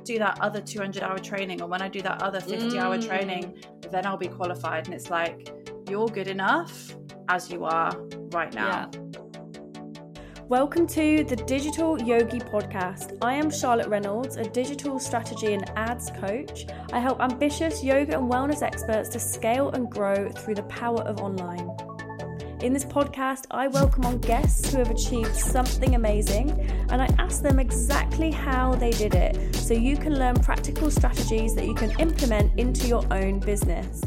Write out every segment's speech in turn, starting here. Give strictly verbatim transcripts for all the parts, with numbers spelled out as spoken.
do that other two hundred hour training, or when I do that other fifty hour Mm. training, then I'll be qualified. And it's like, you're good enough as you are right now. Yeah. Welcome to the Digital Yogi Podcast. I am Charlotte Reynolds, a digital strategy and ads coach. I help ambitious yoga and wellness experts to scale and grow through the power of online. In this podcast, I welcome on guests who have achieved something amazing, and I ask them exactly how they did it, so you can learn practical strategies that you can implement into your own business.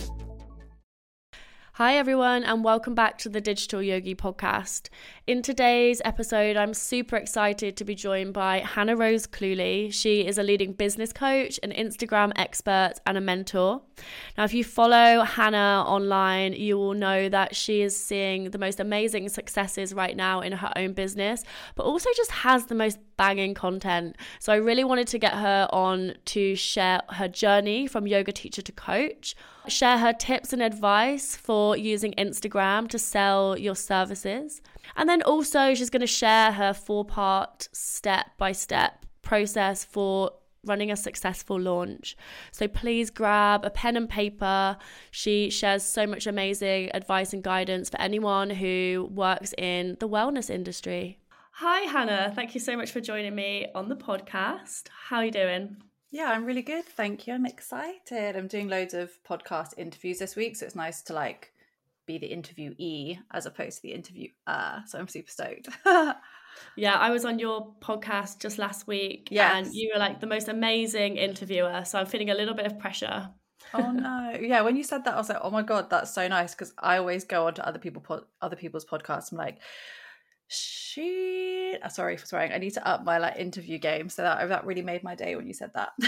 Hi everyone, and welcome back to the Digital Yogi Podcast. In today's episode, I'm super excited to be joined by Hannah Rose Cluley. She is a leading business coach, an Instagram expert, and a mentor. Now, if you follow Hannah online, you will know that she is seeing the most amazing successes right now in her own business, but also just has the most banging content. So I really wanted to get her on to share her journey from yoga teacher to coach, share her tips and advice for using Instagram to sell your services. And then also she's going to share her four-part step-by-step process for running a successful launch. So please grab a pen and paper. She shares so much amazing advice and guidance for anyone who works in the wellness industry. Hi, Hannah. Thank you so much for joining me on the podcast. How are you doing? Yeah, I'm really good. Thank you. I'm excited. I'm doing loads of podcast interviews this week, so it's nice to like be the interviewee as opposed to the interviewer. So I'm super stoked. Yeah, I was on your podcast just last week, yes. and you were like the most amazing interviewer. So I'm feeling a little bit of pressure. Oh no! Yeah, when you said that, I was like, oh my god, that's so nice, because I always go on to other people, po- other people's podcasts. I'm like, she sorry for swearing, I need to up my like interview game. So that that really made my day when you said that.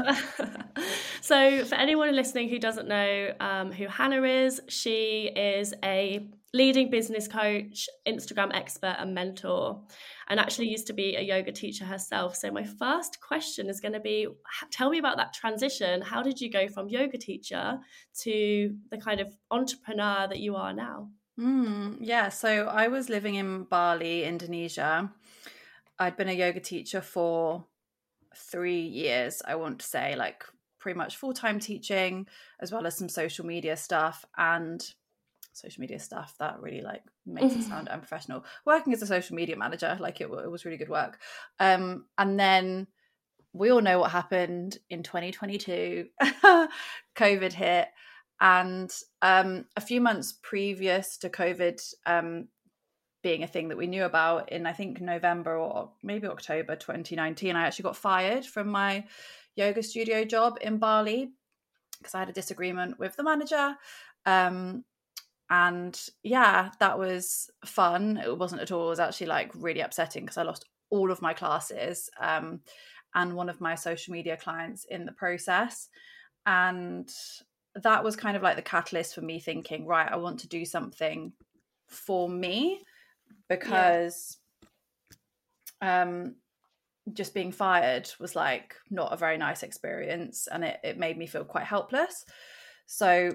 So for anyone listening who doesn't know um, who Hannah is, she is a leading business coach, Instagram expert, and mentor, and actually used to be a yoga teacher herself. So my first question is going to be, tell me about that transition. How did you go from yoga teacher to the kind of entrepreneur that you are now? Mm, yeah, so I was living in Bali, Indonesia. I'd been a yoga teacher for three years, I want to say, like pretty much full-time teaching, as well as some social media stuff and social media stuff that really like makes it sound unprofessional. Working as a social media manager, like it, it was really good work. Um, and then we all know what happened in twenty twenty-two. COVID hit. And um, a few months previous to COVID um, being a thing that we knew about, in I think November or maybe October twenty nineteen, I actually got fired from my yoga studio job in Bali because I had a disagreement with the manager. Um, and yeah, that was fun. It wasn't at all. It was actually like really upsetting because I lost all of my classes um, and one of my social media clients in the process. And that was kind of like the catalyst for me thinking, right, I want to do something for me, because yeah. um, just being fired was like not a very nice experience, and it, it made me feel quite helpless. So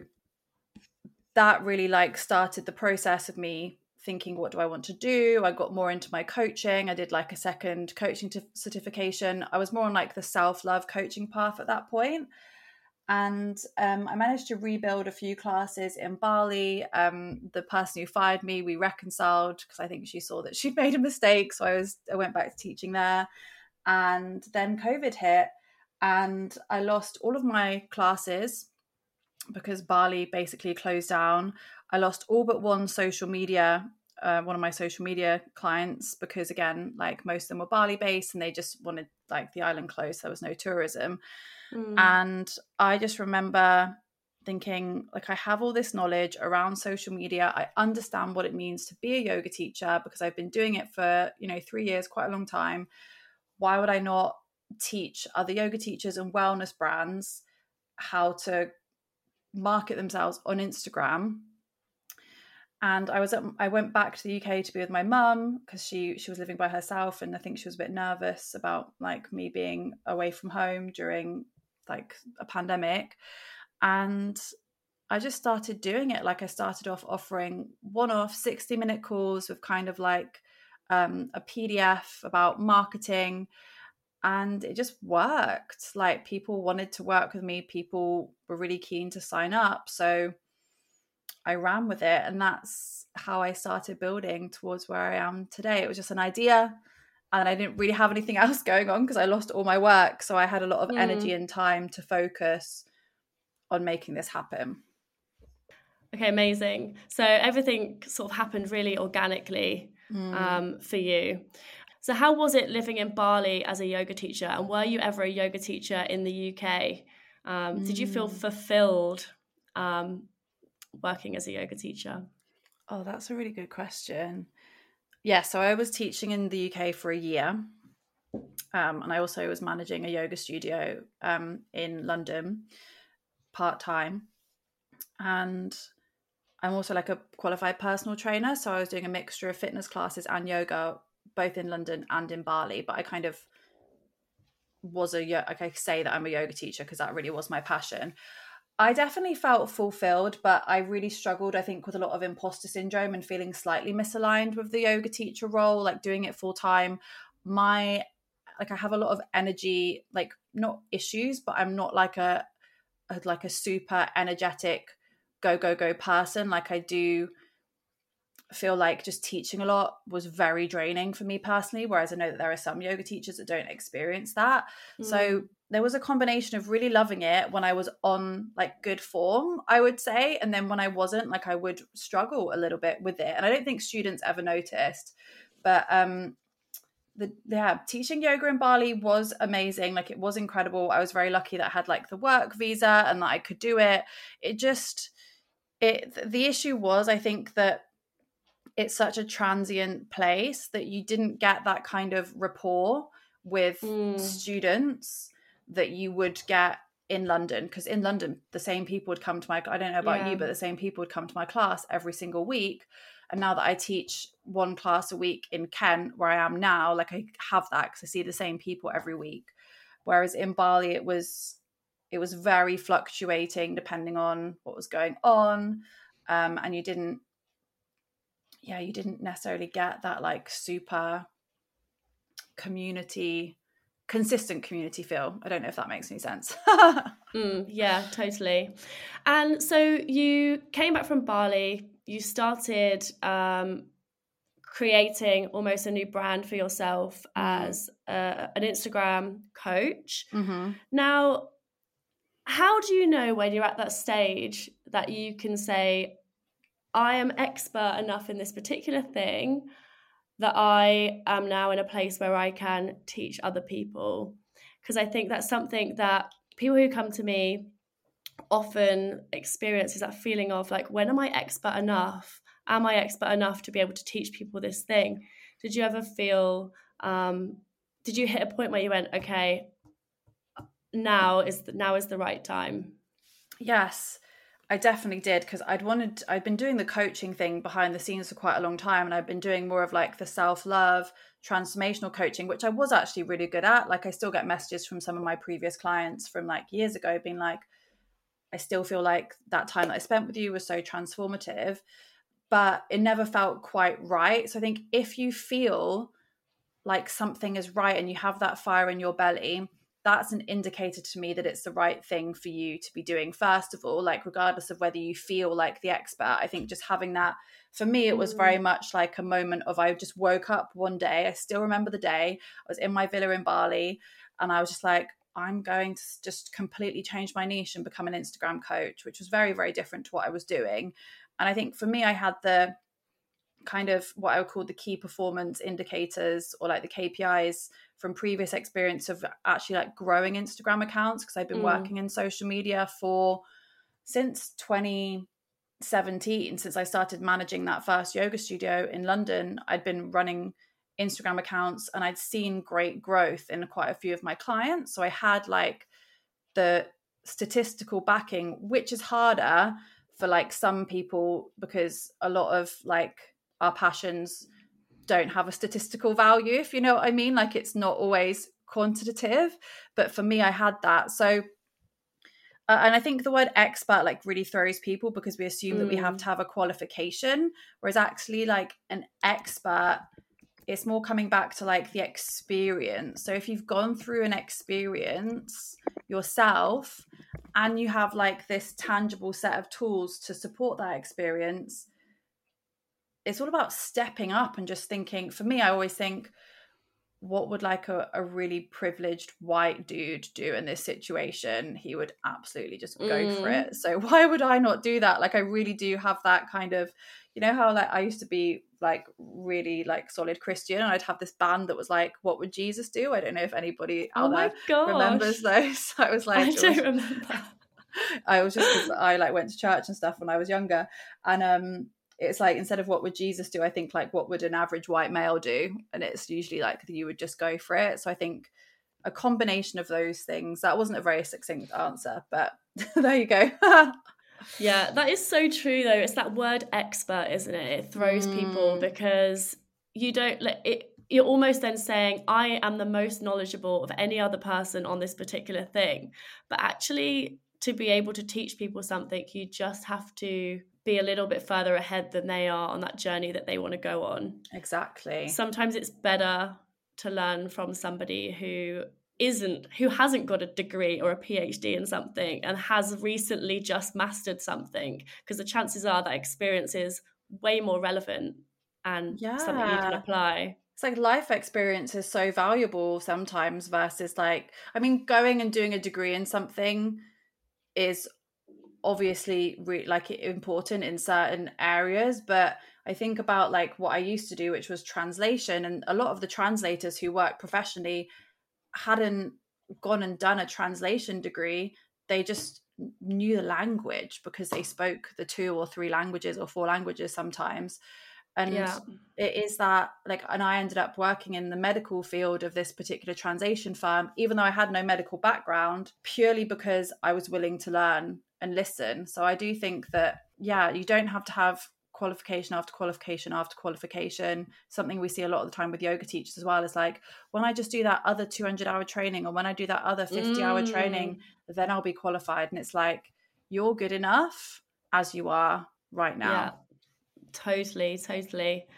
that really like started the process of me thinking, what do I want to do? I got more into my coaching. I did like a second coaching t- certification. I was more on like the self-love coaching path at that point. And um, I managed to rebuild a few classes in Bali. Um, the person who fired me, we reconciled because I think she saw that she'd made a mistake. So I was I went back to teaching there. And then COVID hit and I lost all of my classes because Bali basically closed down. I lost all but one social media, uh, one of my social media clients, because again, like most of them were Bali based and they just wanted like the island closed. There was no tourism. Mm. And I just remember thinking, like, I have all this knowledge around social media. I understand what it means to be a yoga teacher because I've been doing it for, you know, three years, quite a long time. Why would I not teach other yoga teachers and wellness brands how to market themselves on Instagram? And I was at, I went back to the U K to be with my mum because she she was living by herself, and I think she was a bit nervous about like me being away from home during like a pandemic. And I just started doing it. Like I started off offering one-off sixty minute calls with kind of like um, a P D F about marketing. and it just worked. Like, people wanted to work with me, people were really keen to sign up, so I ran with it, and that's how I started building towards where I am today. It was just an idea, and I didn't really have anything else going on because I lost all my work, so I had a lot of mm. energy and time to focus on making this happen. Okay, amazing. So everything sort of happened really organically mm. um, for you. So how was it living in Bali as a yoga teacher? And were you ever a yoga teacher in the U K? Um, mm. Did you feel fulfilled um, working as a yoga teacher? Oh, that's a really good question. Yeah, so I was teaching in the U K for a year. Um, and I also was managing a yoga studio um, in London part-time. And I'm also like a qualified personal trainer. So I was doing a mixture of fitness classes and yoga, both in London and in Bali. But I kind of was a, like I say that I'm a yoga teacher because that really was my passion. I definitely felt fulfilled, but I really struggled, I think, with a lot of imposter syndrome and feeling slightly misaligned with the yoga teacher role, like doing it full time. My, like I have a lot of energy, like not issues, but I'm not like a, a like a super energetic go, go, go person. Like I do feel like just teaching a lot was very draining for me personally, whereas I know that there are some yoga teachers that don't experience that. Mm. So there was a combination of really loving it when I was on like good form, I would say. And then when I wasn't, like I would struggle a little bit with it. And I don't think students ever noticed, but um, the yeah, teaching yoga in Bali was amazing. Like it was incredible. I was very lucky that I had like the work visa and that I could do it. It just, it, the issue was, I think that it's such a transient place that you didn't get that kind of rapport with mm. students that you would get in London. Because in London, the same people would come to my, I don't know about yeah. you, but the same people would come to my class every single week. And now that I teach one class a week in Kent, where I am now, like I have that because I see the same people every week. Whereas in Bali, it was, it was very fluctuating depending on what was going on. Um, and you didn't, yeah, you didn't necessarily get that like super community, consistent community feel. I don't know if that makes any sense. mm, yeah, totally. And so you came back from Bali, you started um, creating almost a new brand for yourself mm. as a, an Instagram coach. Mm-hmm. Now, how do you know when you're at that stage that you can say, I am expert enough in this particular thing that I am now in a place where I can teach other people? Because I think that's something that people who come to me often experience, is that feeling of like, when am I expert enough? Am I expert enough to be able to teach people this thing? Did you ever feel, um, did you hit a point where you went, okay, now is the, now is the right time? Yes. I definitely did, because I'd wanted, I'd been doing the coaching thing behind the scenes for quite a long time, and I've been doing more of like the self-love, transformational coaching, which I was actually really good at. Like I still get messages from some of my previous clients from like years ago being like, I still feel like that time that I spent with you was so transformative, but it never felt quite right. So I think if you feel like something is right and you have that fire in your belly, that's an indicator to me that it's the right thing for you to be doing, first of all, like regardless of whether you feel like the expert. I think just having that, for me, it was very much like a moment of, I just woke up one day, I still remember the day, I was in my villa in Bali, and I was just like, I'm going to just completely change my niche and become an Instagram coach, which was very, very different to what I was doing. And I think for me, I had the kind of what I would call the key performance indicators, or like the K P Is from previous experience of actually like growing Instagram accounts, because I've been mm. working in social media for since twenty seventeen, since I started managing that first yoga studio in London. I'd been running Instagram accounts and I'd seen great growth in quite a few of my clients. So I had like the statistical backing, which is harder for like some people, because a lot of like our passions don't have a statistical value, if you know what I mean. Like it's not always quantitative, but for me, I had that. So, uh, and I think the word expert like really throws people, because we assume mm. that we have to have a qualification, whereas actually like an expert it's more coming back to like the experience. So if you've gone through an experience yourself and you have like this tangible set of tools to support that experience, it's all about stepping up and just thinking. For me, I always think, what would like a, a really privileged white dude do in this situation? He would absolutely just go mm. for it. So why would I not do that? Like, I really do have that kind of, you know how like I used to be like really like solid Christian, and I'd have this band that was like, what would Jesus do? I don't know if anybody out oh there gosh. remembers those. So I was like, I don't was, remember. I was just, because I like went to church and stuff when I was younger, and um it's like, instead of what would Jesus do, I think like, what would an average white male do? And it's usually like you would just go for it. So I think a combination of those things. That wasn't a very succinct answer, but there you go. Yeah, that is so true though. It's that word expert, isn't it? It throws mm. people, because you don't let it, you're almost then saying, I am the most knowledgeable of any other person on this particular thing. But actually, to be able to teach people something, you just have to be a little bit further ahead than they are on that journey that they want to go on. Exactly. Sometimes it's better to learn from somebody who isn't, who hasn't got a degree or a PhD in something and has recently just mastered something, because the chances are that experience is way more relevant and yeah. something you can apply. It's like life experience is so valuable sometimes versus like, I mean, going and doing a degree in something is obviously re- like important in certain areas, but I think about like what I used to do, which was translation, and a lot of the translators who work professionally hadn't gone and done a translation degree. They just knew the language because they spoke the two or three languages or four languages sometimes. And yeah. it is that like, and I ended up working in the medical field of this particular translation firm, even though I had no medical background, purely because I was willing to learn and listen. So I do think that, yeah, you don't have to have qualification after qualification after qualification. Something we see a lot of the time with yoga teachers as well is like, when I just do that other two hundred hour training, or when I do that other fifty hour mm. training, then I'll be qualified. And it's like, you're good enough as you are right now. Yeah, totally, totally.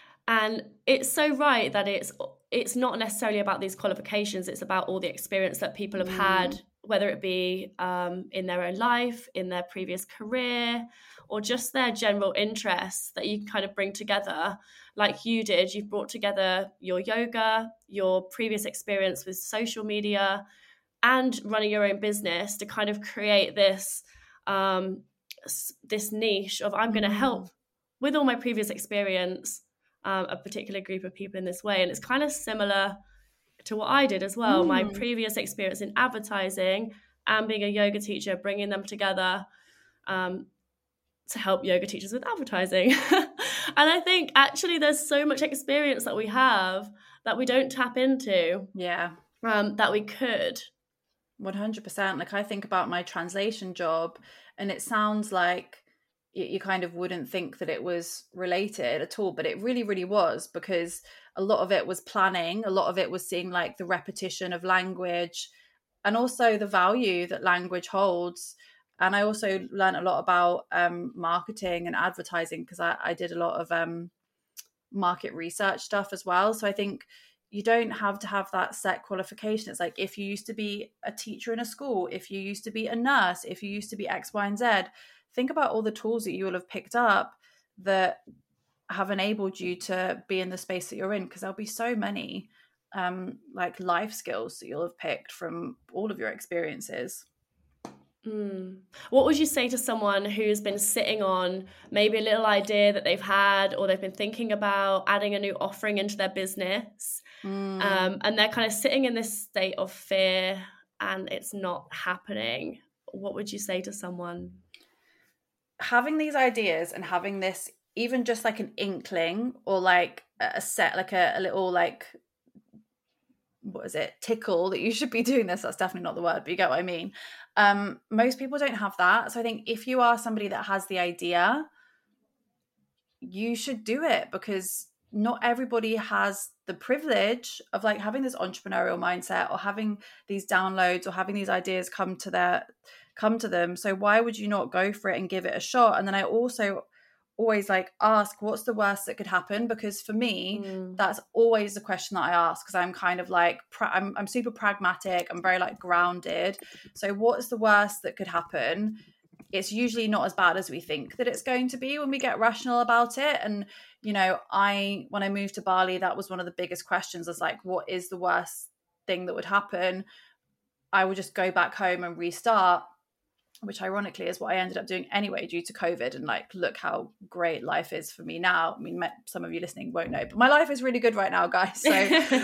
And it's so right that it's it's not necessarily about these qualifications. It's about all the experience that people have mm. had, whether it be um, in their own life, in their previous career, or just their general interests that you can kind of bring together. Like you did, you've brought together your yoga, your previous experience with social media, and running your own business to kind of create this um, this niche of, I'm going to help with all my previous experience, um, a particular group of people in this way. And it's kind of similar to what I did as well. Mm. My previous experience in advertising and being a yoga teacher, bringing them together um, to help yoga teachers with advertising. And I think actually there's so much experience that we have that we don't tap into. Yeah. Um, that we could. one hundred percent. Like I think about my translation job, and it sounds like you kind of wouldn't think that it was related at all, but it really, really was, because a lot of it was planning. A lot of it was seeing like the repetition of language and also the value that language holds. And I also learned a lot about um, marketing and advertising, because I, I did a lot of um, market research stuff as well. So I think you don't have to have that set qualification. It's like, if you used to be a teacher in a school, if you used to be a nurse, if you used to be X, Y, and Z, think about all the tools that you will have picked up that have enabled you to be in the space that you're in, because there'll be so many um, like life skills that you'll have picked from all of your experiences. Mm. What would you say to someone who's been sitting on maybe a little idea that they've had, or they've been thinking about adding a new offering into their business, mm. um, and they're kind of sitting in this state of fear and it's not happening? What would you say to someone? Having these ideas and having this, even just like an inkling, or like a set, like a, a little like, what is it, tickle that you should be doing this. That's definitely not the word, but you get what I mean. Um, most people don't have that. So I think if you are somebody that has the idea, you should do it, because not everybody has the privilege of like having this entrepreneurial mindset, or having these downloads, or having these ideas come to their come to them. So why would you not go for it and give it a shot? And then I also always like ask, what's the worst that could happen? Because for me, mm. that's always the question that I ask, because I'm kind of like, pra- I'm, I'm super pragmatic. I'm very like grounded. So what's the worst that could happen? It's usually not as bad as we think that it's going to be when we get rational about it. And, you know, I, when I moved to Bali, that was one of the biggest questions, is like, what is the worst thing that would happen? I would just go back home and restart, which ironically is what I ended up doing anyway due to COVID. And like, look how great life is for me now. I mean, some of you listening won't know, but my life is really good right now, guys. So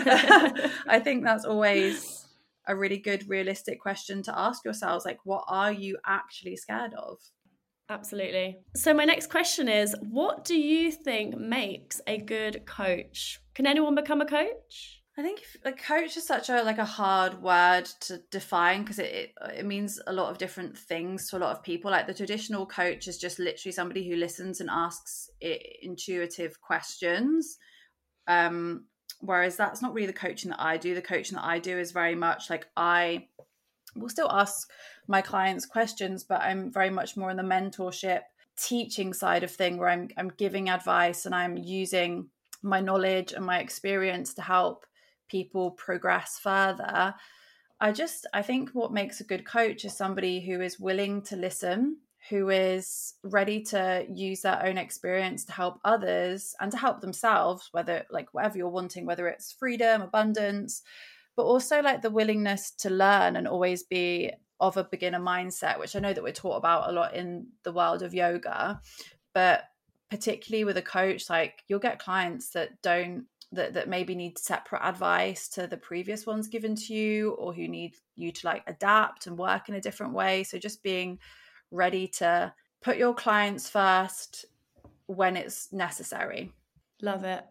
I think that's always a really good, realistic question to ask yourselves. Like, what are you actually scared of? Absolutely. So my next question is, what do you think makes a good coach? Can anyone become a coach? I think if, like, coach is such a like a hard word to define, because it, it it means a lot of different things to a lot of people. Like, the traditional coach is just literally somebody who listens and asks it, intuitive questions. Um, whereas that's not really the coaching that I do. The coaching that I do is very much like, I will still ask my clients questions, but I'm very much more in the mentorship, teaching side of thing, where I'm I'm giving advice and I'm using my knowledge and my experience to help people progress further. I just, I think what makes a good coach is somebody who is willing to listen, who is ready to use their own experience to help others and to help themselves, whether like whatever you're wanting, whether it's freedom, abundance, but also like the willingness to learn and always be of a beginner mindset, which I know that we're taught about a lot in the world of yoga. But particularly with a coach, like, you'll get clients that don't that that maybe need separate advice to the previous ones given to you, or who need you to like adapt and work in a different way. So just being ready to put your clients first when it's necessary. Love it.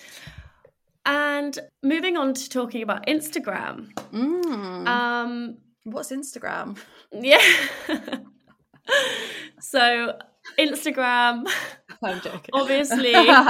And moving on to talking about Instagram. Mm. Um, what's Instagram? Yeah. So Instagram, I'm joking. Obviously,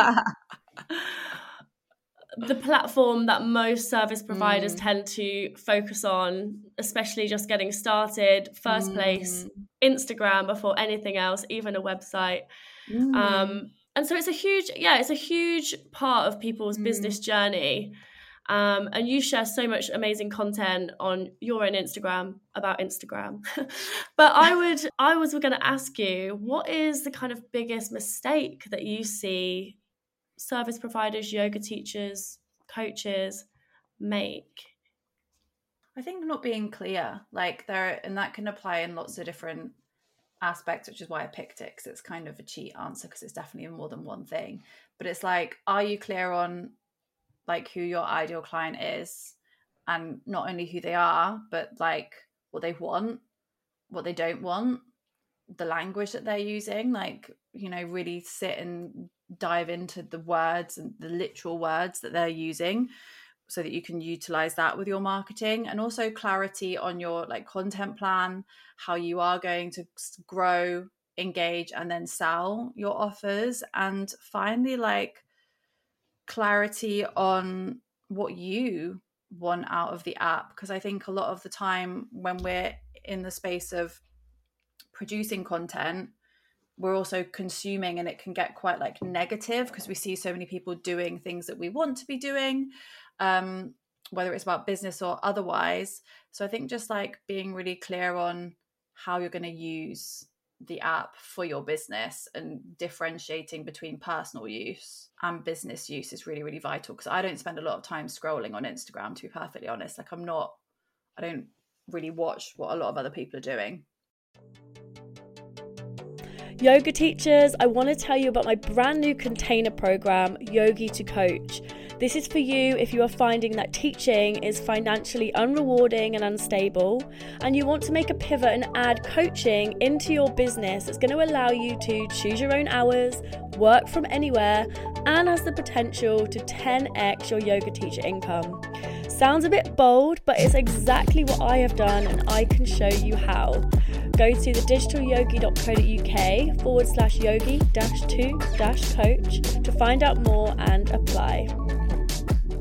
the platform that most service providers mm. tend to focus on, especially just getting started, first mm. place, Instagram before anything else, even a website. Mm. Um, and so it's a huge, yeah, it's a huge part of people's mm. business journey. Um, and you share so much amazing content on your own Instagram about Instagram. But I would, I was going to ask you, what is the kind of biggest mistake that you see service providers, yoga teachers, coaches make? I think not being clear, like there, and that can apply in lots of different aspects, which is why I picked it, because it's kind of a cheat answer, because it's definitely more than one thing. But it's like, are you clear on like who your ideal client is, and not only who they are, but like what they want, what they don't want, the language that they're using, like, you know, really sit and dive into the words and the literal words that they're using, so that you can utilize that with your marketing. And also clarity on your like content plan, how you are going to grow, engage, and then sell your offers. And finally, like clarity on what you want out of the app, because I think a lot of the time when we're in the space of producing content, we're also consuming, and it can get quite like negative, because we see so many people doing things that we want to be doing, um, whether it's about business or otherwise. So I think just like being really clear on how you're going to use the app for your business, and differentiating between personal use and business use is really, really vital. Because I don't spend a lot of time scrolling on Instagram, to be perfectly honest. Like I'm not, I don't really watch what a lot of other people are doing. Yoga teachers, I want to tell you about my brand new container program, Yogi to Coach. This is for you if you are finding that teaching is financially unrewarding and unstable, and you want to make a pivot and add coaching into your business that's going to allow you to choose your own hours, work from anywhere, and has the potential to ten x your yoga teacher income. Sounds a bit bold, but it's exactly what I have done, and I can show you how. Go to thedigitalyogi.co.uk forward slash yogi dash two dash coach to find out more and apply.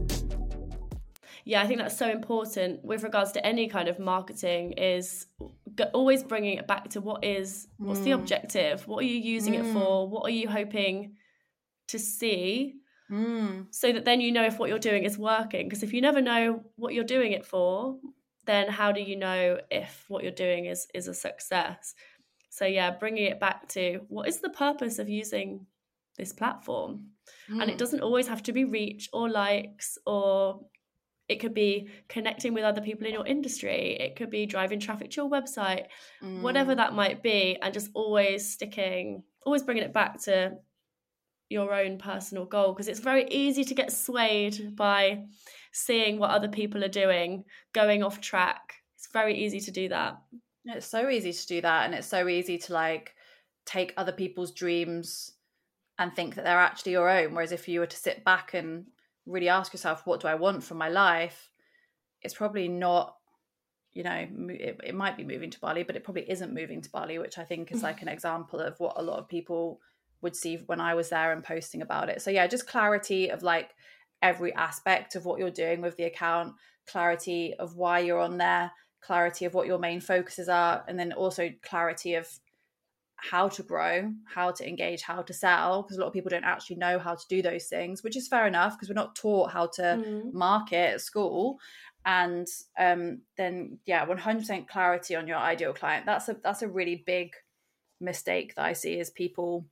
Yeah, I think that's so important with regards to any kind of marketing, is go, always bringing it back to what is, what's mm. the objective? What are you using mm. it for? What are you hoping to see? Mm. So that then you know if what you're doing is working. Because if you never know what you're doing it for, then how do you know if what you're doing is is a success? So yeah, bringing it back to what is the purpose of using this platform? Mm. And it doesn't always have to be reach or likes, or it could be connecting with other people in your industry. It could be driving traffic to your website, mm. whatever that might be, and just always sticking, always bringing it back to your own personal goal, because it's very easy to get swayed by seeing what other people are doing, going off track. It's very easy to do that. It's so easy to do that, and it's so easy to like take other people's dreams and think that they're actually your own, whereas if you were to sit back and really ask yourself, what do I want from my life, it's probably not, you know, it, it might be moving to Bali, but it probably isn't moving to Bali, which I think is like an example of what a lot of people would see when I was there and posting about it. So yeah, just clarity of like every aspect of what you're doing with the account, clarity of why you're on there, clarity of what your main focuses are, and then also clarity of how to grow, how to engage, how to sell, because a lot of people don't actually know how to do those things, which is fair enough because we're not taught how to mm. market at school. And um, then yeah, one hundred percent clarity on your ideal client. That's a that's a really big mistake that I see, is people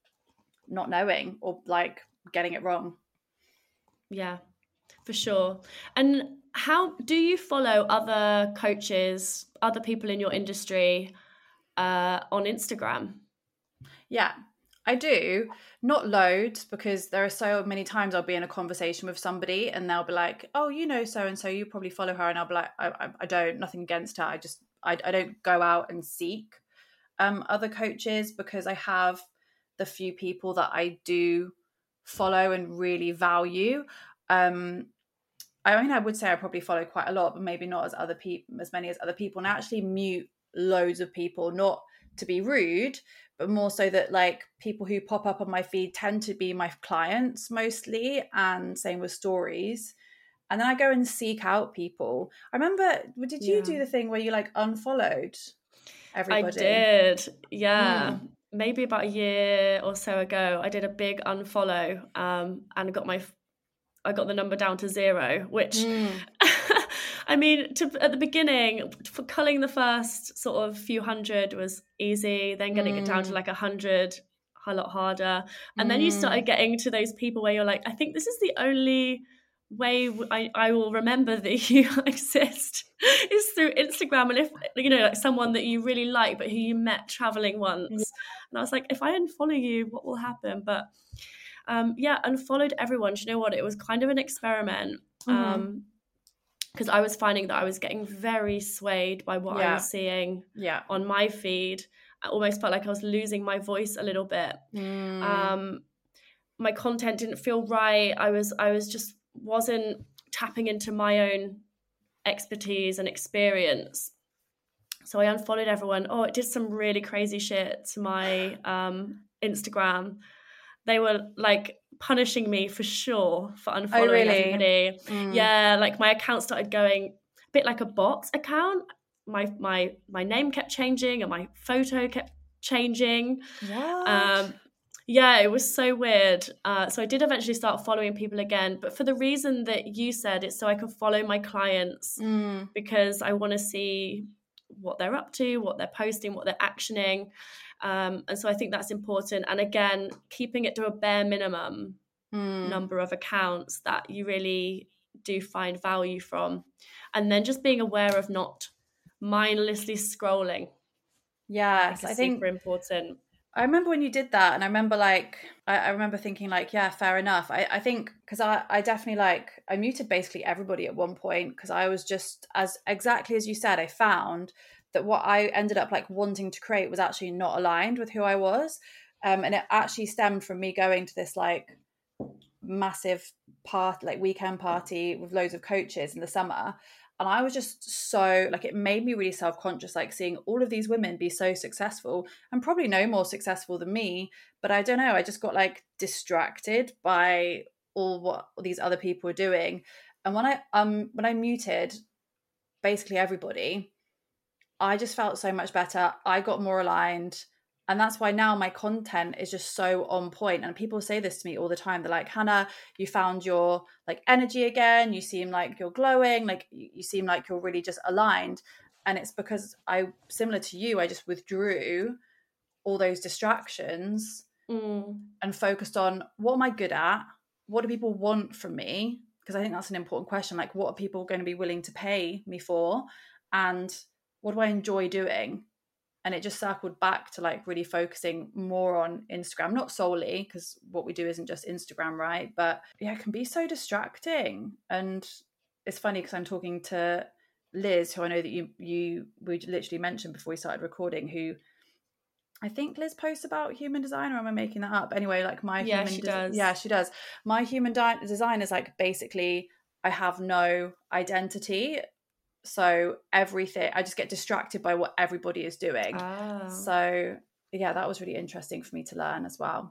not knowing or like getting it wrong. Yeah, for sure. And how do you follow other coaches, other people in your industry uh, on Instagram? Yeah, I do. Not loads, because there are so many times I'll be in a conversation with somebody and they'll be like, oh, you know, so-and-so, you probably follow her. And I'll be like, I, I, I don't, nothing against her. I just, I, I don't go out and seek um, other coaches, because I have the few people that I do follow and really value. Um, I mean, I would say I probably follow quite a lot, but maybe not as other people, as many as other people, and I actually mute loads of people, not to be rude, but more so that like people who pop up on my feed tend to be my clients mostly, and same with stories. And then I go and seek out people. I remember, did you yeah. do the thing where you like unfollowed everybody? I did, yeah. Mm. Maybe about a year or so ago, I did a big unfollow um, and got my, I got the number down to zero, which, mm. I mean, to, at the beginning, for culling the first sort of few hundred was easy. Then getting mm. it down to like a hundred, a lot harder. And mm. then you started getting to those people where you're like, I think this is the only way I, I will remember that you exist is through Instagram. And if, you know, like someone that you really like, but who you met traveling once. Yeah. And I was like, if I unfollow you, what will happen? But um, yeah, unfollowed everyone. Do you know what? It was kind of an experiment. Mm-hmm. Um, because I was finding that I was getting very swayed by what yeah. I was seeing yeah. on my feed. I almost felt like I was losing my voice a little bit. Mm. Um, my content didn't feel right. I was, I was just wasn't tapping into my own expertise and experience. So I unfollowed everyone. Oh, it did some really crazy shit to my um, Instagram. They were like punishing me for sure for unfollowing oh, really? everybody. Mm. Yeah, like my account started going a bit like a bot account. My my my name kept changing and my photo kept changing. What? Um, yeah, it was so weird. Uh, so I did eventually start following people again, but for the reason that you said, it's so I can follow my clients mm. because I want to see what they're up to, what they're posting, what they're actioning. Um, and so I think that's important. And again, keeping it to a bare minimum mm. number of accounts that you really do find value from. And then just being aware of not mindlessly scrolling. Yes, I think, I think super important. I remember when you did that, and I remember like, I, I remember thinking like, yeah, fair enough. I, I think, because I, I definitely like, I muted basically everybody at one point, because I was just, as exactly as you said, I found that what I ended up like wanting to create was actually not aligned with who I was. Um, and it actually stemmed from me going to this like massive part, like weekend party with loads of coaches in the summer. And I was just so, like, it made me really self-conscious, like seeing all of these women be so successful and probably no more successful than me. But I don't know, I just got like distracted by all what these other people were doing. And when I um when I muted basically everybody, I just felt so much better. I got more aligned. And that's why now my content is just so on point. And people say this to me all the time. They're like, Hannah, you found your like energy again. You seem like you're glowing. Like you seem like you're really just aligned. And it's because I, similar to you, I just withdrew all those distractions mm. and focused on what am I good at? What do people want from me? Because I think that's an important question. Like, what are people going to be willing to pay me for? And what do I enjoy doing? And it just circled back to like really focusing more on Instagram, not solely, because what we do isn't just Instagram, right? But yeah, it can be so distracting. And it's funny because I'm talking to Liz, who I know that you you we literally mentioned before we started recording, who I think Liz posts about human design, or am I making that up? Anyway, like my yeah, human she des- does. Yeah, she does. My human di- design is like basically I have no identity. So everything, I just get distracted by what everybody is doing. Oh. So yeah, that was really interesting for me to learn as well.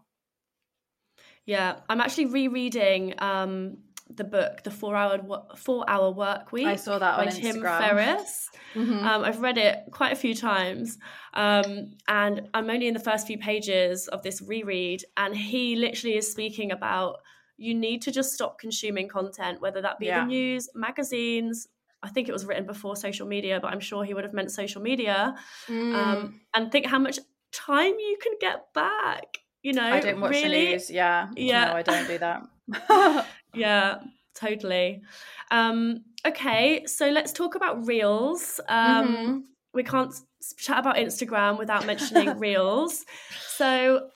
Yeah, I'm actually rereading um, the book, The Four Hour Four Hour Work Week. I saw that by on Tim Instagram. Ferriss. Mm-hmm. Um, I've read it quite a few times, um, and I'm only in the first few pages of this reread, and he literally is speaking about you need to just stop consuming content, whether that be yeah. the news, magazines. I think it was written before social media, but I'm sure he would have meant social media. Mm. Um, and think how much time you can get back. You know, I don't watch really? the news. Yeah, yeah. No, I don't do that. yeah, totally. Um, okay, so let's talk about Reels. Um, mm-hmm. We can't chat about Instagram without mentioning Reels. So,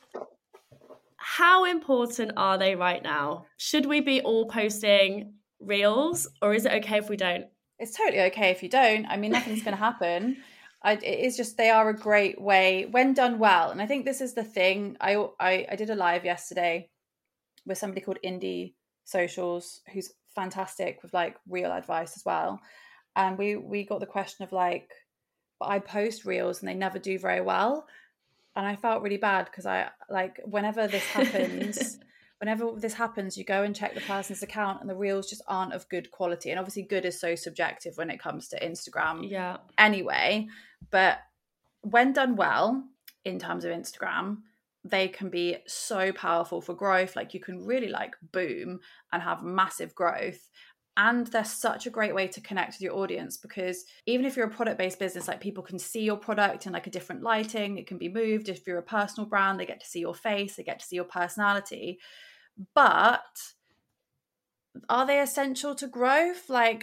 how important are they right now? Should we be all posting Reels, or is it okay if we don't? It's totally okay if you don't. I mean, nothing's going to happen. I, it is just, they are a great way when done well. And I think this is the thing. I, I, I did a live yesterday with somebody called Indie Socials, who's fantastic with like real advice as well. And we, we got the question of like, but I post reels and they never do very well. And I felt really bad because I like, whenever this happens, whenever this happens, you go and check the person's account and the reels just aren't of good quality. And obviously good is so subjective when it comes to Instagram yeah. anyway. But when done well, in terms of Instagram, they can be so powerful for growth. Like you can really like boom and have massive growth. And they're such a great way to connect with your audience, because even if you're a product-based business, like people can see your product in like a different lighting, it can be moved. If you're a personal brand, they get to see your face, they get to see your personality. But are they essential to growth? Like,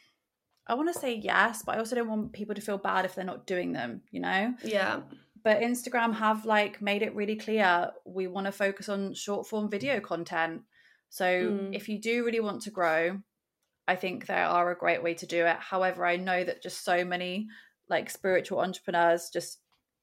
I want to say yes, but I also don't want people to feel bad if they're not doing them, you know? Yeah. But Instagram have like made it really clear we want to focus on short form video content. So mm. if you do really want to grow, I think they are a great way to do it. However, I know that just so many like spiritual entrepreneurs just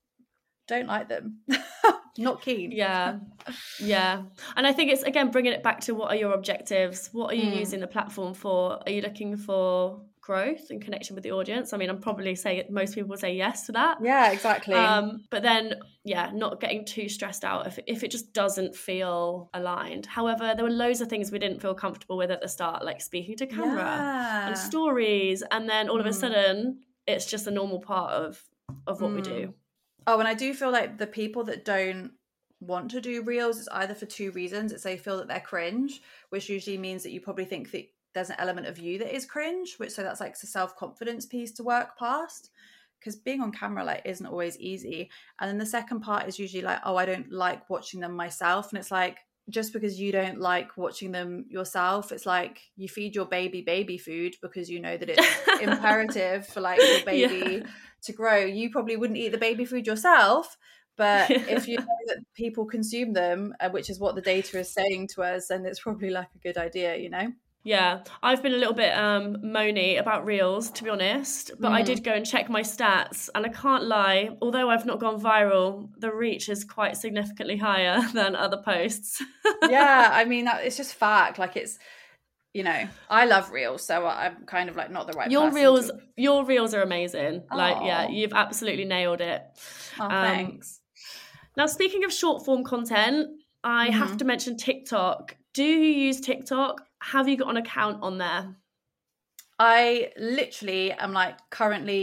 don't like them. Not keen. Yeah. Yeah. And I think it's, again, bringing it back to what are your objectives? What are you mm. using the platform for? Are you looking for growth and connection with the audience? I mean, I'm probably saying most people would say yes to that. Yeah, exactly. Um, but then, yeah, not getting too stressed out if, if it just doesn't feel aligned. However, there were loads of things we didn't feel comfortable with at the start, like speaking to camera yeah. and stories. And then all mm. of a sudden, it's just a normal part of, of what mm. we do. Oh, and I do feel like the people that don't want to do reels is either for two reasons. It's they feel that they're cringe, which usually means that you probably think that there's an element of you that is cringe, which so that's like a self-confidence piece to work past, because being on camera like isn't always easy. And then the second part is usually like, oh, I don't like watching them myself. And it's like, just because you don't like watching them yourself, it's like you feed your baby baby food because you know that it's imperative for like your baby yeah. to grow. You probably wouldn't eat the baby food yourself, but if you know that people consume them, uh, which is what the data is saying to us, then it's probably like a good idea, you know? Yeah, I've been a little bit um, moany about Reels, to be honest, but mm. I did go and check my stats, and I can't lie, although I've not gone viral, the reach is quite significantly higher than other posts. Yeah, I mean, it's just fact. Like it's, you know, I love Reels, so I'm kind of like not the right your person. Reels, to... Your Reels are amazing. Aww. Like, yeah, you've absolutely nailed it. Oh, um, thanks. Now, speaking of short form content, I mm-hmm. have to mention TikTok. Do you use TikTok? Have you got an account on there? I literally am like currently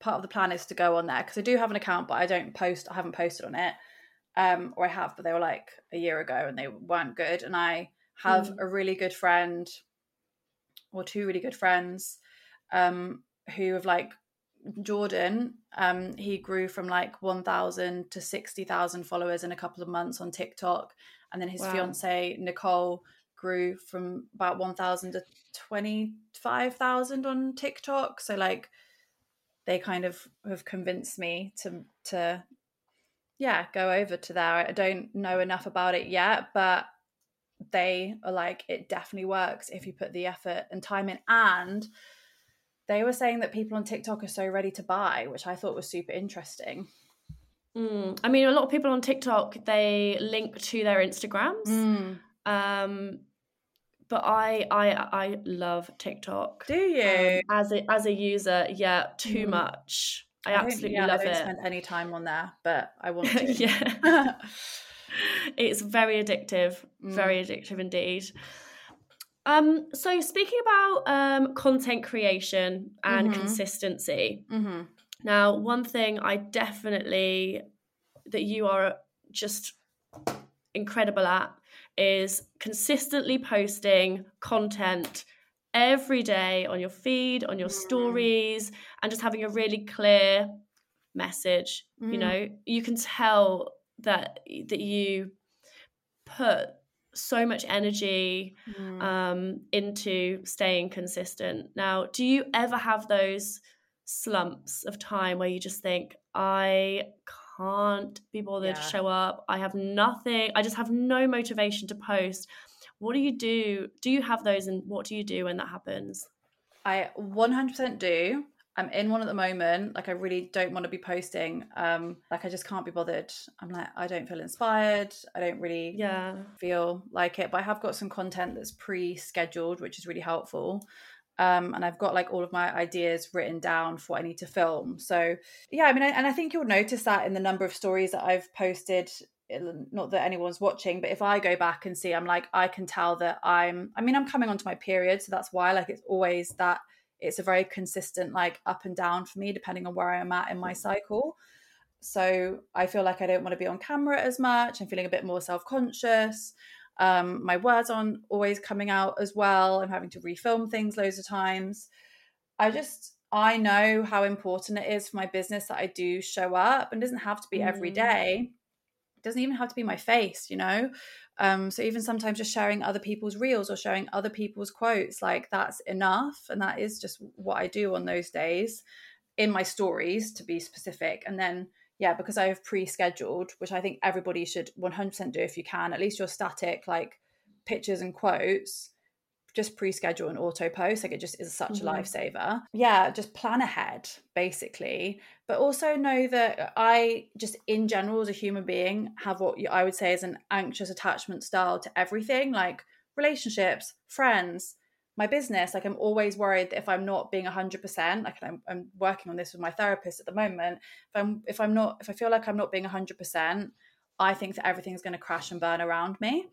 part of the plan is to go on there, because I do have an account, but I don't post. I haven't posted on it, um, or I have, but they were like a year ago and they weren't good. And I have mm. a really good friend, or two really good friends, um, who have like Jordan. Um, he grew from like one thousand to sixty thousand followers in a couple of months on TikTok, and then his wow. fiance Nicole grew from about one thousand to twenty-five thousand on TikTok. So like, they kind of have convinced me to, to, yeah, go over to there. I don't know enough about it yet, but they are like, it definitely works if you put the effort and time in. And they were saying that people on TikTok are so ready to buy, which I thought was super interesting. Mm. I mean, a lot of people on TikTok, they link to their Instagrams. Mm. Um, but I, I, I love TikTok. Do you? Um, as a as a user, yeah, too mm. much. I, I absolutely yeah, love it. I don't it. spend any time on there, but I want to. Yeah, it's very addictive, mm. very addictive indeed. Um, so speaking about um content creation and mm-hmm. consistency. Mm-hmm. Now, one thing I definitely that you are just incredible at is consistently posting content every day on your feed, on your mm. stories, and just having a really clear message. Mm. You know, you can tell that that you put so much energy mm. um, into staying consistent. Now, do you ever have those slumps of time where you just think, I can't be bothered yeah. to show up, I have nothing, I just have no motivation to post? What do you do? Do you have those, and what do you do when that happens? I one hundred percent do. I'm in one at the moment. Like, I really don't want to be posting. Um, like, I just can't be bothered. I'm like, I don't feel inspired. I don't really yeah. feel like it. But I have got some content that's pre-scheduled, which is really helpful. Um, and I've got like all of my ideas written down for what I need to film. So yeah, I mean, I, and I think you'll notice that in the number of stories that I've posted. Not that anyone's watching, but if I go back and see, I'm like, I can tell that I'm, I mean, I'm coming onto my period. So that's why, like, it's always that it's a very consistent, like, up and down for me, depending on where I am at in my cycle. So I feel like I don't want to be on camera as much. I'm feeling a bit more self-conscious. Um, my words aren't always coming out as well. I'm having to refilm things loads of times. I just, I know how important it is for my business that I do show up, and it doesn't have to be mm. every day. It doesn't even have to be my face, you know? Um, so even sometimes just sharing other people's reels or sharing other people's quotes, like, that's enough. And that is just what I do on those days in my stories, to be specific. And then, yeah, because I have pre-scheduled, which I think everybody should one hundred percent do if you can, at least your static, like, pictures and quotes, just pre-schedule and auto post. Like, it just is such mm-hmm. a lifesaver. Yeah, just plan ahead, basically. But also know that I just, in general, as a human being, have what I would say is an anxious attachment style to everything, like relationships, friends, my business. Like, I'm always worried that if I'm not being one hundred percent, like, I'm, I'm working on this with my therapist at the moment, if I'm, if I'm not, if I feel like I'm not being one hundred percent, I think that everything's going to crash and burn around me.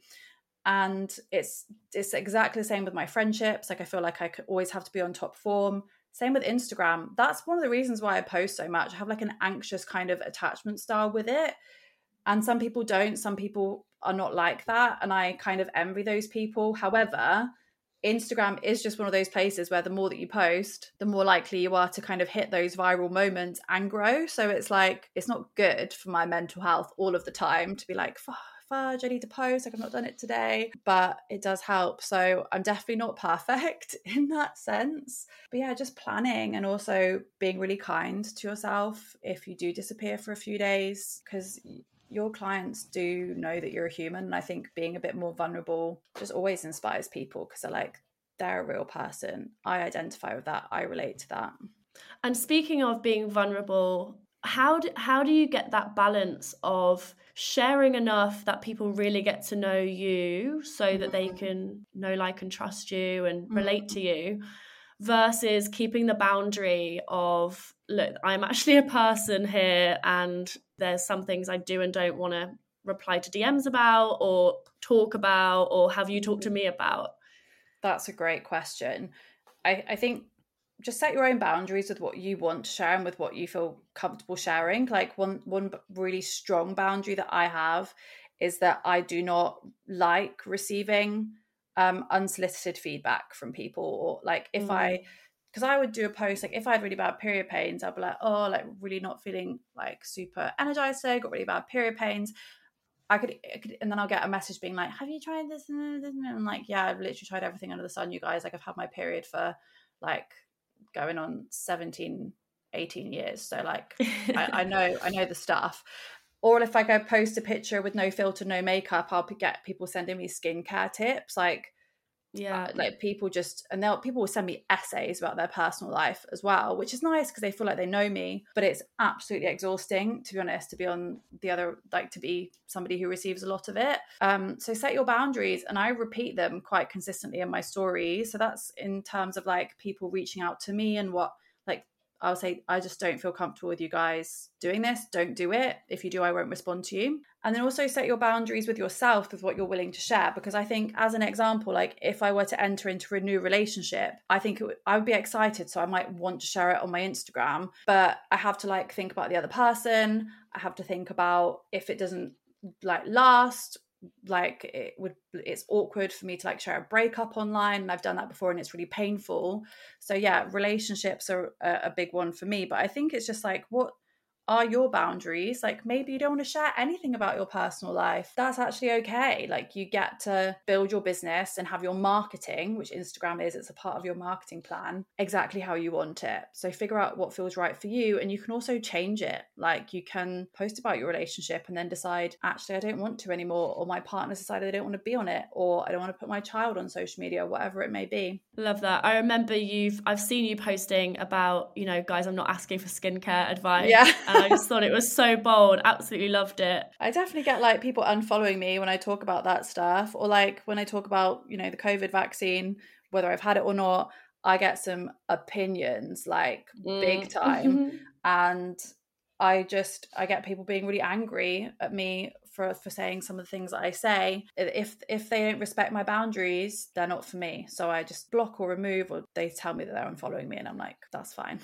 And it's it's exactly the same with my friendships. Like, I feel like I could always have to be on top form. Same with Instagram. That's one of the reasons why I post so much. I have like an anxious kind of attachment style with it. And some people don't. Some people are not like that. And I kind of envy those people. However, Instagram is just one of those places where the more that you post, the more likely you are to kind of hit those viral moments and grow. So it's like, it's not good for my mental health all of the time to be like, fudge, I need to post, like, I've not done it today, but it does help. So I'm definitely not perfect in that sense. But yeah, just planning, and also being really kind to yourself if you do disappear for a few days, because your clients do know that you're a human. And I think being a bit more vulnerable just always inspires people, because they're like, they're a real person. I identify with that. I relate to that. And speaking of being vulnerable, how do, how do you get that balance of sharing enough that people really get to know you so that they can know, like, and trust you and relate mm. to you, versus keeping the boundary of, look, I'm actually a person here and there's some things I do and don't want to reply to D Ms about or talk about or have you talk to me about? That's a great question. I, I think just set your own boundaries with what you want to share and with what you feel comfortable sharing. Like one one really strong boundary that I have is that I do not like receiving um, unsolicited feedback from people. Or like if mm. I, because I would do a post, like if I had really bad period pains, I'd be like, oh, like really not feeling like super energized today, got really bad period pains. I could, I could, and then I'll get a message being like, have you tried this? And I'm like, yeah, I've literally tried everything under the sun, you guys. Like I've had my period for like going on seventeen, eighteen years. So like, I, I know, I know the stuff. Or if I go post a picture with no filter, no makeup, I'll get people sending me skincare tips. Like, yeah, uh, like people just, and they'll, people will send me essays about their personal life as well, which is nice because they feel like they know me, but it's absolutely exhausting, to be honest, to be on the other, like to be somebody who receives a lot of it. Um, so set your boundaries, and I repeat them quite consistently in my stories. So that's in terms of like people reaching out to me and what, like, I'll say, I just don't feel comfortable with you guys doing this. Don't do it. If you do, I won't respond to you. And then also set your boundaries with yourself with what you're willing to share. Because I think, as an example, like if I were to enter into a new relationship, I think it would, I would be excited. So I might want to share it on my Instagram, but I have to like think about the other person. I have to think about if it doesn't like last, like it would, it's awkward for me to like share a breakup online, and I've done that before and it's really painful. So yeah, relationships are a, a big one for me. But I think it's just like, what are your boundaries? Like maybe you don't want to share anything about your personal life. That's actually okay. Like you get to build your business and have your marketing, which Instagram is, it's a part of your marketing plan, exactly how you want it. So figure out what feels right for you, and you can also change it. Like you can post about your relationship and then decide, actually, I don't want to anymore, or my partner's decided they don't want to be on it, or I don't want to put my child on social media, whatever it may be. Love that. I remember you've, I've seen you posting about, you know, guys, I'm not asking for skincare advice. Yeah. I just thought it was so bold. Absolutely loved it. I definitely get like people unfollowing me when I talk about that stuff, or like when I talk about, you know, the COVID vaccine, whether I've had it or not, I get some opinions like mm. big time. And I just, I get people being really angry at me for, for saying some of the things that I say. If if they don't respect my boundaries, they're not for me. So I just block or remove, or they tell me that they're unfollowing me, and I'm like, that's fine.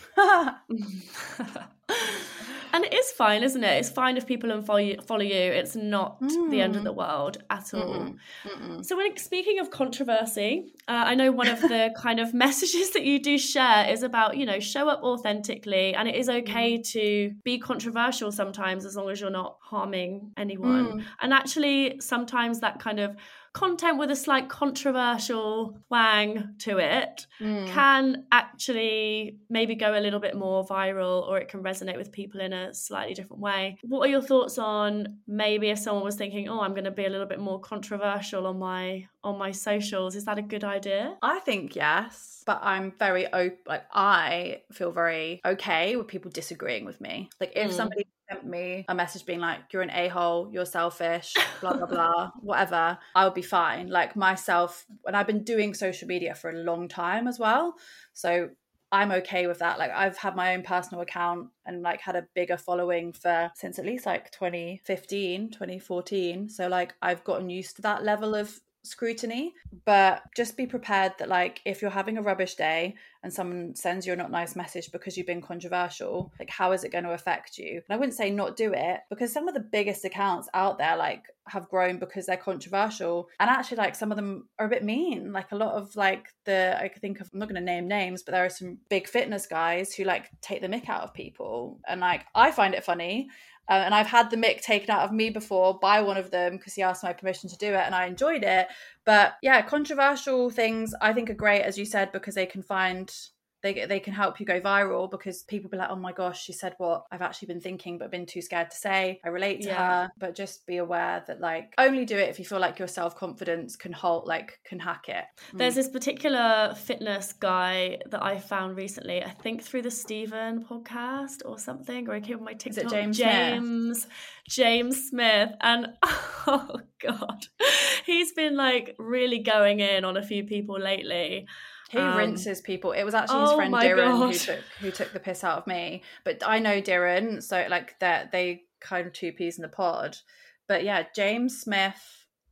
And it is fine, isn't it? It's fine if people unfollow you, follow you. It's not mm. the end of the world at all. Mm-mm. Mm-mm. So when speaking of controversy, uh, I know one of the kind of messages that you do share is about, you know, show up authentically, and it is okay mm. to be controversial sometimes as long as you're not harming anyone. Mm. And actually, sometimes that kind of content with a slight controversial twang to it mm. can actually maybe go a little bit more viral, or it can resonate with people in a slightly different way. What are your thoughts on maybe if someone was thinking, oh, I'm going to be a little bit more controversial on my on my socials? Is that a good idea? I think yes, but I'm very open. Like I feel very okay with people disagreeing with me. Like if mm. somebody sent me a message being like, you're an a-hole, you're selfish, blah blah blah, whatever, I would be fine. Like myself, and I've been doing social media for a long time as well, so I'm okay with that. Like I've had my own personal account and like had a bigger following for since at least like twenty fifteen, twenty fourteen. So like I've gotten used to that level of scrutiny. But just be prepared that like if you're having a rubbish day and someone sends you a not nice message because you've been controversial, like how is it going to affect you? And I wouldn't say not do it, because some of the biggest accounts out there like have grown because they're controversial, and actually like some of them are a bit mean. Like a lot of like the, I think of, I'm not going to name names, but there are some big fitness guys who like take the mick out of people, and like I find it funny. Uh, and I've had the mick taken out of me before by one of them because he asked my permission to do it, and I enjoyed it. But yeah, controversial things I think are great, as you said, because they can find, they they can help you go viral, because people be like, oh my gosh, she said what I've actually been thinking but been too scared to say. I relate to yeah. her. But just be aware that like only do it if you feel like your self-confidence can hold, like can hack it. There's mm. this particular fitness guy that I found recently, I think through the Stephen podcast or something, or I came on my TikTok. Is it James James Smith? James Smith. And oh god, he's been like really going in on a few people lately. He um, rinses people. It was actually his oh friend Darren who took who took the piss out of me. But I know Darren, so like that they kind of two peas in the pod. But yeah, James Smith,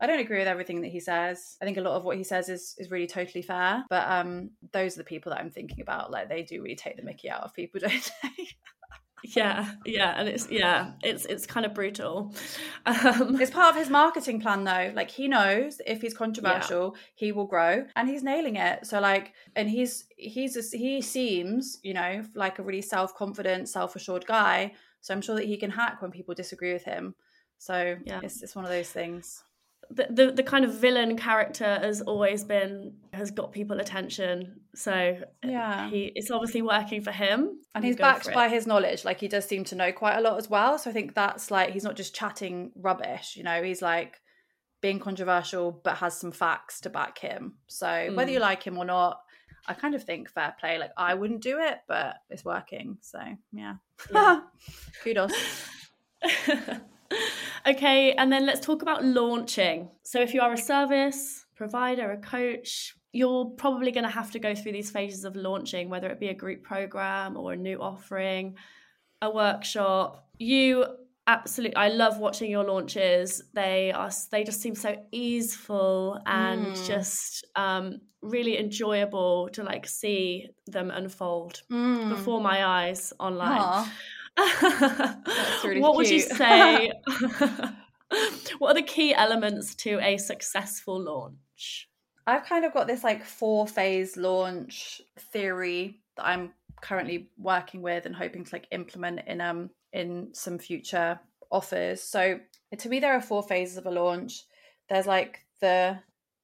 I don't agree with everything that he says. I think a lot of what he says is is really totally fair. But um, those are the people that I'm thinking about. Like, they do really take the mickey out of people, don't they? Yeah, yeah, and it's yeah, it's it's kind of brutal. Um, it's part of his marketing plan, though. Like, he knows if he's controversial, yeah. he will grow, and he's nailing it. So, like, and he's he's a, he seems, you know, like a really self-confident, self-assured guy. So I'm sure that he can hack when people disagree with him. So yeah, it's it's one of those things. The, the the kind of villain character has always been, has got people attention. So yeah, he it's obviously working for him. And he's backed by his knowledge. Like, he does seem to know quite a lot as well. So I think that's like, he's not just chatting rubbish, you know, he's like being controversial, but has some facts to back him. So mm. whether you like him or not, I kind of think fair play. Like, I wouldn't do it, but it's working. So yeah, yeah. Kudos. Okay, and then let's talk about launching. So if you are a service provider, a coach, you're probably going to have to go through these phases of launching, whether it be a group program or a new offering, a workshop. You absolutely, I love watching your launches. They are, they just seem so easeful and mm. just um, really enjoyable to like see them unfold mm. before my eyes online. Aww. Really what cute. Would you say what are the key elements to a successful launch? I've kind of got this like four phase launch theory that I'm currently working with and hoping to like implement in um in some future offers. So to me, there are four phases of a launch. There's like the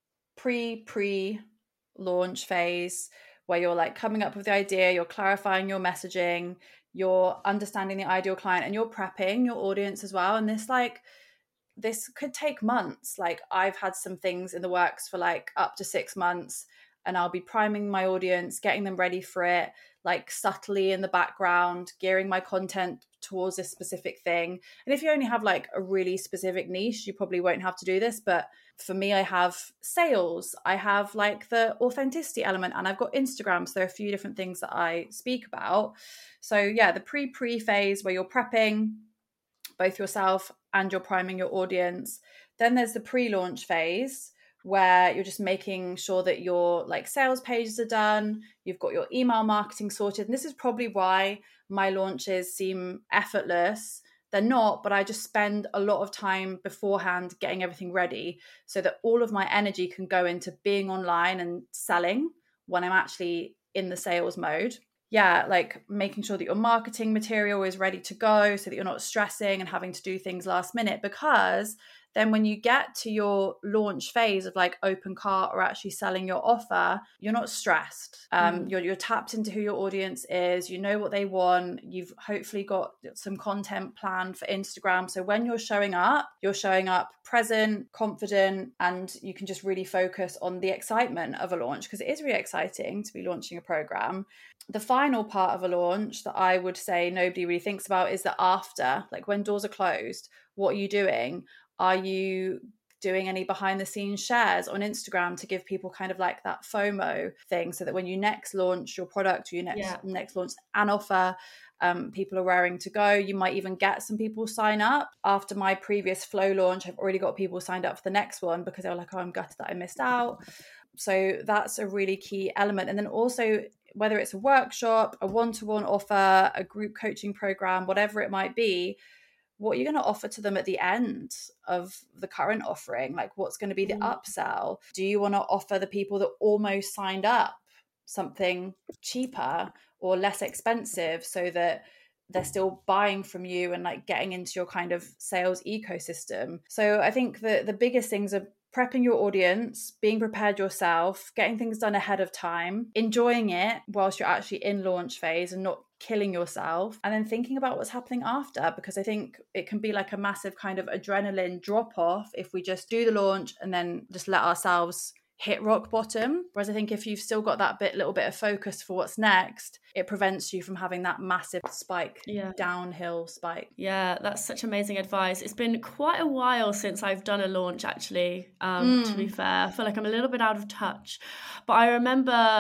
pre pre launch phase, where you're like coming up with the idea, you're clarifying your messaging, you're understanding the ideal client, and you're prepping your audience as well. And this like this could take months. Like, I've had some things in the works for like up to six months, and I'll be priming my audience, getting them ready for it, like subtly in the background, gearing my content towards this specific thing. And if you only have like a really specific niche, you probably won't have to do this. But for me, I have sales, I have like the authenticity element, and I've got Instagram. So there are a few different things that I speak about. So yeah, the pre-pre phase where you're prepping both yourself and you're priming your audience. Then there's the pre-launch phase, where you're just making sure that your like sales pages are done, you've got your email marketing sorted. And this is probably why my launches seem effortless. They're not, but I just spend a lot of time beforehand getting everything ready so that all of my energy can go into being online and selling when I'm actually in the sales mode. Yeah, like making sure that your marketing material is ready to go so that you're not stressing and having to do things last minute, because then when you get to your launch phase of like open cart or actually selling your offer, you're not stressed. Um, mm. You're you're tapped into who your audience is. You know what they want. You've hopefully got some content planned for Instagram. So when you're showing up, you're showing up present, confident, and you can just really focus on the excitement of a launch, because it is really exciting to be launching a program. The final part of a launch that I would say nobody really thinks about is the after, like when doors are closed, what are you doing? Are you doing any behind the scenes shares on Instagram to give people kind of like that FOMO thing, so that when you next launch your product or you next, yeah. next launch an offer, um, people are raring to go. You might even get some people sign up. After my previous flow launch, I've already got people signed up for the next one because they were like, oh, I'm gutted that I missed out. So that's a really key element. And then also, whether it's a workshop, a one-to-one offer, a group coaching program, whatever it might be, what you're going to offer to them at the end of the current offering, like what's going to be the mm. upsell? Do you want to offer the people that almost signed up something cheaper or less expensive so that they're still buying from you and like getting into your kind of sales ecosystem? So I think the the biggest things are prepping your audience, being prepared yourself, getting things done ahead of time, enjoying it whilst you're actually in launch phase and not killing yourself, and then thinking about what's happening after, because I think it can be like a massive kind of adrenaline drop off if we just do the launch and then just let ourselves hit rock bottom. Whereas I think if you've still got that bit little bit of focus for what's next, it prevents you from having that massive spike, yeah. downhill spike. Yeah, that's such amazing advice. It's been quite a while since I've done a launch, actually, um, mm. to be fair. I feel like I'm a little bit out of touch. But I remember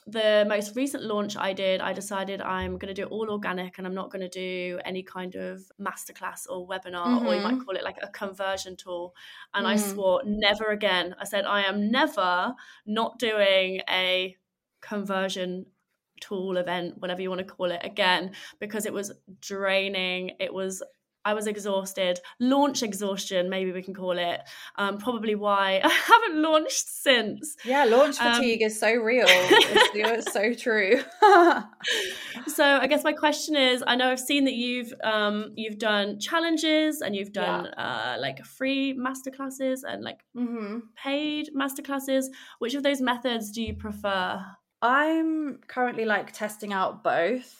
the most recent launch I did, I decided I'm going to do it all organic and I'm not going to do any kind of masterclass or webinar, mm-hmm. or you might call it like a conversion tool. And mm. I swore never again. I said, I am never not doing a conversion tool event, whatever you want to call it, again, because it was draining. It was I was exhausted, launch exhaustion, maybe we can call it. Um, probably why I haven't launched since. Yeah, launch fatigue um, is so real. It's, it's so true. So I guess my question is, I know I've seen that you've um, you've done challenges and you've done yeah. uh, like free masterclasses and like mm-hmm. paid masterclasses. Which of those methods do you prefer? I'm currently like testing out both.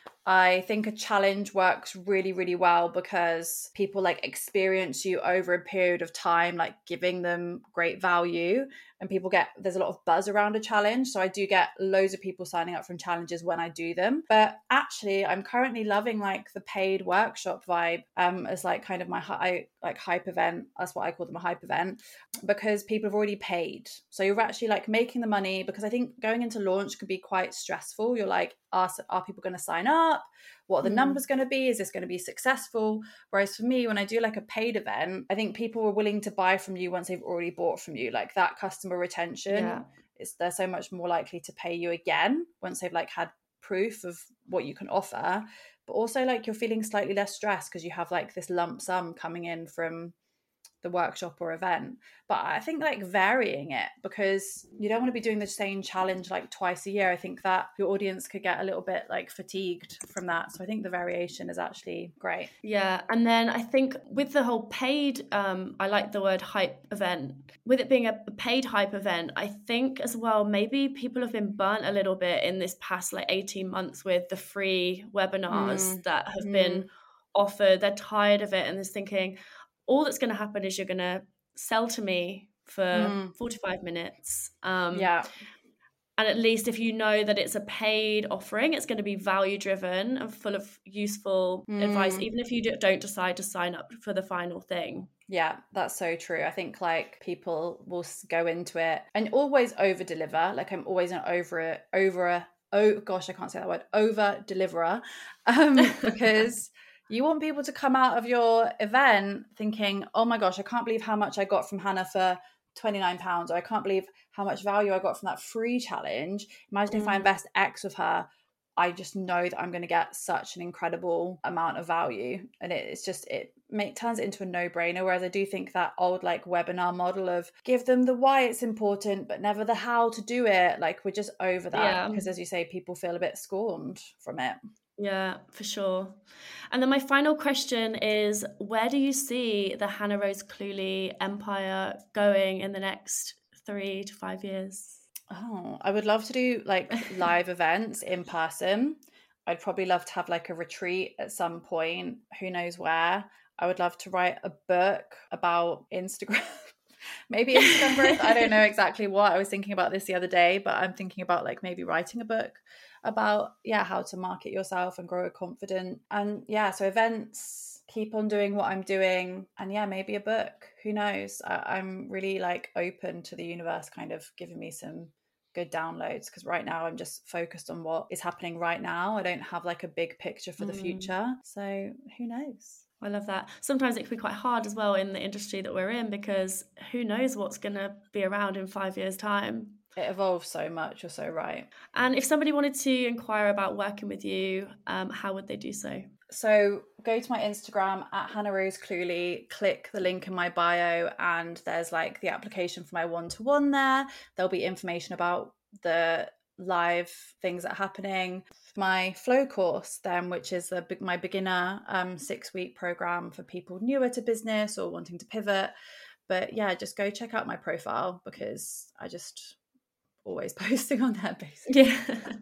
I think a challenge works really, really well because people like experience you over a period of time, like giving them great value, and people get, there's a lot of buzz around a challenge. So I do get loads of people signing up from challenges when I do them. But actually I'm currently loving like the paid workshop vibe um, as like kind of my hi- like hype event. That's what I call them, a hype event, because people have already paid. So you're actually like making the money, because I think going into launch can be quite stressful. You're like, are, are people going to sign up? What are the mm. numbers going to be? Is this going to be successful? Whereas for me, when I do like a paid event, I think people are willing to buy from you once they've already bought from you. Like that customer retention, yeah. is they're so much more likely to pay you again once they've like had proof of what you can offer. But also like you're feeling slightly less stressed because you have like this lump sum coming in from the workshop or event. But I think like varying it, because you don't want to be doing the same challenge like twice a year. I think that your audience could get a little bit like fatigued from that. So I think the variation is actually great. Yeah. And then I think with the whole paid, um, I like the word hype event. With it being a paid hype event, I think as well, maybe people have been burnt a little bit in this past like eighteen months with the free webinars mm. that have mm. been offered. They're tired of it and they're thinking, all that's going to happen is you're going to sell to me for mm. forty-five minutes. Um, yeah. And at least if you know that it's a paid offering, it's going to be value driven and full of useful mm. advice, even if you don't decide to sign up for the final thing. Yeah, that's so true. I think like people will go into it and always over deliver. Like I'm always an over, over, oh gosh, I can't say that word, over deliverer. Um, because you want people to come out of your event thinking, oh my gosh, I can't believe how much I got from Hannah for twenty-nine pounds, or I can't believe how much value I got from that free challenge. Imagine mm. if I invest X with her, I just know that I'm going to get such an incredible amount of value. And it, it's just, it make, turns it into a no-brainer. Whereas I do think that old like webinar model of give them the why it's important, but never the how to do it. Like we're just over that yeah. because as you say, people feel a bit scorned from it. Yeah, for sure. And then my final question is, where do you see the Hannah Rose Cluley empire going in the next three to five years? Oh, I would love to do like live events in person. I'd probably love to have like a retreat at some point. Who knows where? I would love to write a book about Instagram. Maybe Instagram growth. I don't know exactly what. I was thinking about this the other day, but I'm thinking about like maybe writing a book about, yeah, how to market yourself and grow a confident. And yeah, so events, keep on doing what I'm doing. And yeah, maybe a book. Who knows? I, I'm really like open to the universe kind of giving me some good downloads, because right now I'm just focused on what is happening right now. I don't have like a big picture for the mm. future. So who knows? I love that. Sometimes it can be quite hard as well in the industry that we're in, because who knows what's going to be around in five years' time. It evolves so much. You're so right. And if somebody wanted to inquire about working with you, um, how would they do so? So go to my Instagram at Hannah Rose Cluley, click the link in my bio, and there's like the application for my one-to-one there. There'll be information about the live things that are happening. My flow course then, which is the, my beginner um, six-week program for people newer to business or wanting to pivot. But yeah, just go check out my profile, because I just always posting on there basically. Yeah.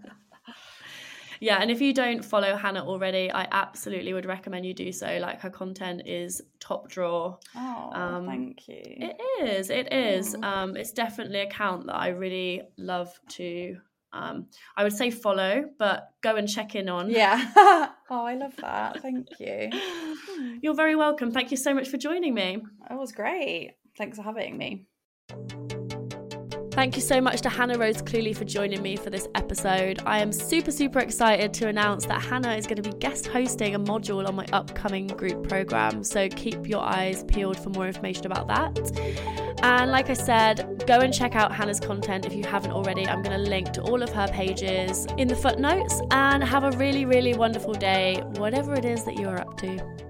Yeah, and if you don't follow Hannah already, I absolutely would recommend you do so. Like, her content is top drawer. Oh, um, thank you. It is, it is. Oh. Um, it's definitely an account that I really love to, um, I would say follow, but go and check in on. Yeah. Oh, I love that. Thank you. You're very welcome. Thank you so much for joining me. It was great. Thanks for having me. Thank you so much to Hannah Rose Cluley for joining me for this episode. I am super, super excited to announce that Hannah is going to be guest hosting a module on my upcoming group program. So keep your eyes peeled for more information about that. And like I said, go and check out Hannah's content if you haven't already. I'm going to link to all of her pages in the footnotes, and have a really, really wonderful day, whatever it is that you're up to.